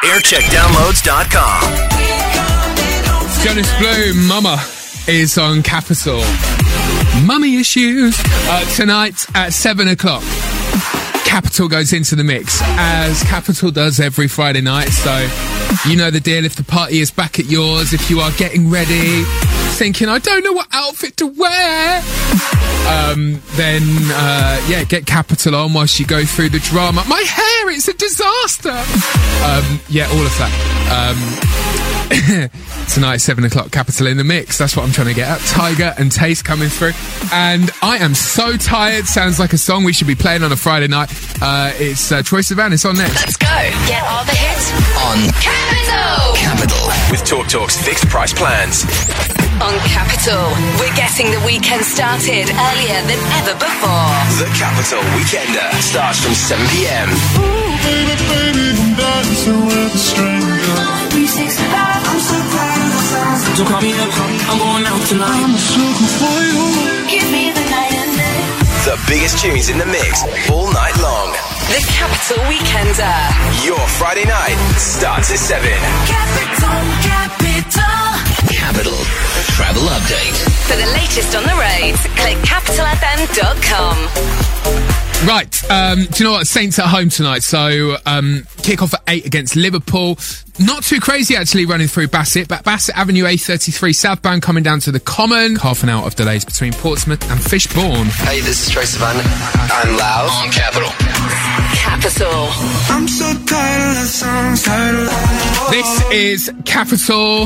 Aircheckdownloads.com. Jonas Blue, Mama, is on Capital. Mummy issues. Tonight at 7 o'clock. Capital goes into the mix, as Capital does every Friday night. So, you know the deal. If the party is back at yours, if you are getting ready, thinking, I don't know what outfit to wear, then get Capital on whilst you go through the drama. My hair, it's a disaster. All of that. Tonight, 7 o'clock, Capital in the mix. That's what I'm trying to get at. Tiger and Taste coming through. And I am so tired. Sounds like a song we should be playing on a Friday night. It's Troye Sivan. It's on next. Let's go. Get all the hits On Capital. with TalkTalk's fixed price plans. On Capital, we're getting the weekend started earlier than ever before. The Capital Weekender starts from 7 p.m. Ooh, baby, baby, I'm dancing with a stranger. 365, I'm so proud of the songs. So call me up, I'm going out tonight. I'm a sucker for you. Give me the night and day. The biggest tunes in the mix all night long. The Capital Weekender. Your Friday night starts at 7. Capital. Capital Travel Update. For the latest on the roads, click capitalfm.com. Right, do you know what? Saints at home tonight, so kick off at 8 against Liverpool. Not too crazy, actually, running through Bassett, but Bassett Avenue A33 southbound coming down to the Common. Half an hour of delays between Portsmouth and Fishbourne. Hey, this is Troye Sivan. I'm loud on Capital. Capital. I'm so tired of the songs, tired of This is Capital.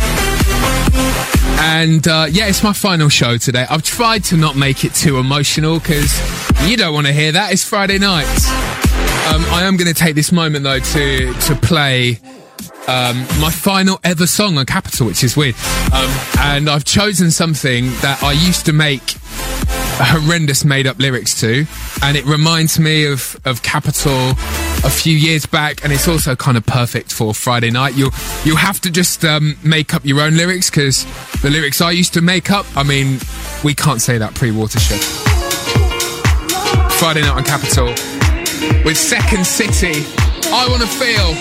And, it's my final show today. I've tried to not make it too emotional, because you don't want to hear that. It's Friday night. I am going to take this moment, though, to play my final ever song on Capital, which is weird. And I've chosen something that I used to make horrendous made-up lyrics to, and it reminds me of Capital a few years back, and it's also kind of perfect for Friday night. You'll have to just make up your own lyrics, because the lyrics I used to make up, I mean, we can't say that pre-Watershed. Friday night on Capital with Second City. I Wanna Feel.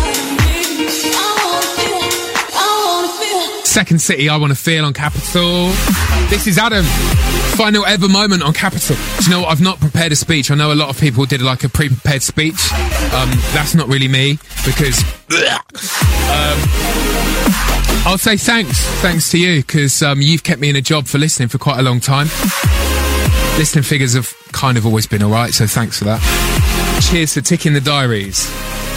Second City, I Wanna Feel on Capital. This is Adam. Final ever moment on Capital. Do you know what? I've not prepared a speech. I know a lot of people did like a pre-prepared speech. That's not really me, because I'll say thanks. Thanks to you, because you've kept me in a job for listening for quite a long time. Listening figures have kind of always been alright, so thanks for that. Cheers for ticking the diaries.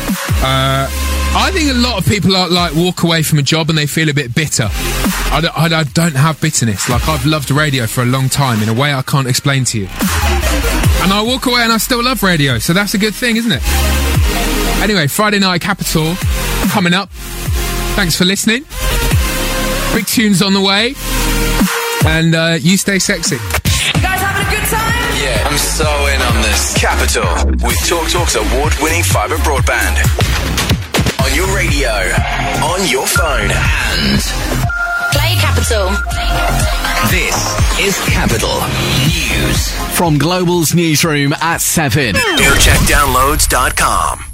I think a lot of people walk away from a job and they feel a bit bitter. I don't have bitterness. Like, I've loved radio for a long time in a way I can't explain to you. And I walk away and I still love radio, so that's a good thing, isn't it? Anyway, Friday night Capital coming up. Thanks for listening. Big tunes on the way. And you stay sexy. You guys having a good time? Yeah, I'm so in on this. Capital with TalkTalk's award-winning fibre broadband. On your radio, on your phone, and Play Capital. this is Capital News. From Global's newsroom at 7. Aircheckdownloads.com.